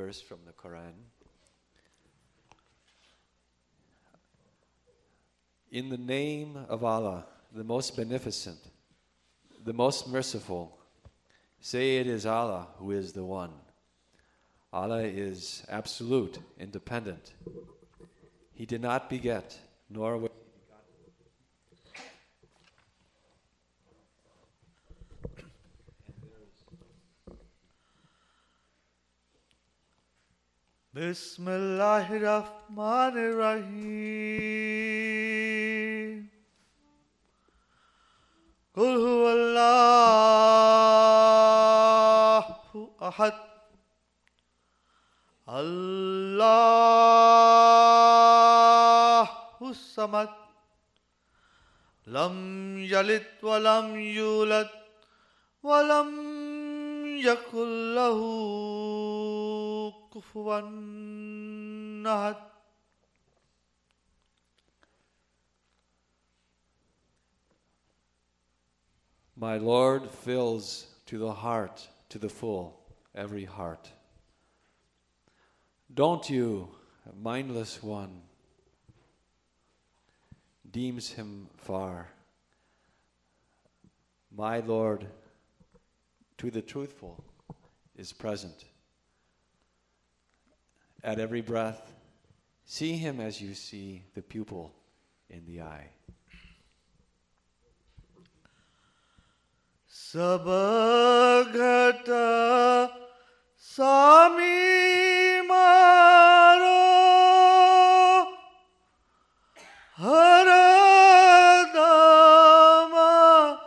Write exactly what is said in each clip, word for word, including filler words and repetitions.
verse from the Quran. In the name of Allah, the most beneficent, the most merciful, say it is Allah who is the one. Allah is absolute, independent. He did not beget, nor was Bismillahirrahmanirrahim. Qul huwallahu ahad. Allahu samad. Lam yalid wa lam yulad wa lam yakul lahu kufuwan ahad. My Lord fills to the heart, to the full, every heart. Don't you, mindless one, deems him far. My Lord, to the truthful, is present. At every breath, see him as you see the pupil in the eye. Sabagata Sami Maro Haradama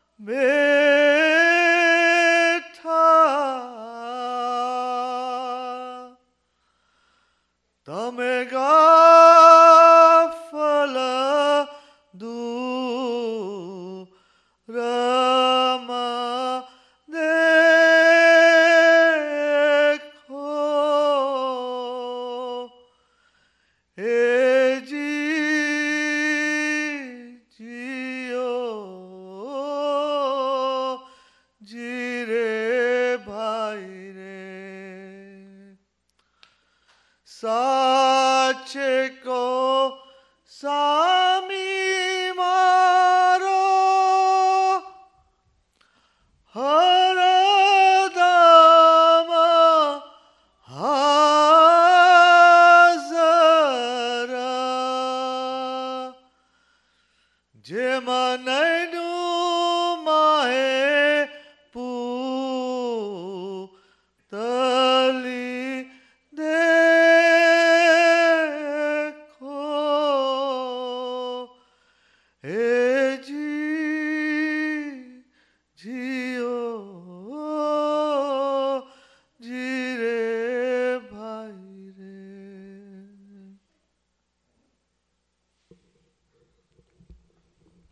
Betha Tamegafala Du Rama Dekho Eji Jio Jire Bhai Re Sache ko sa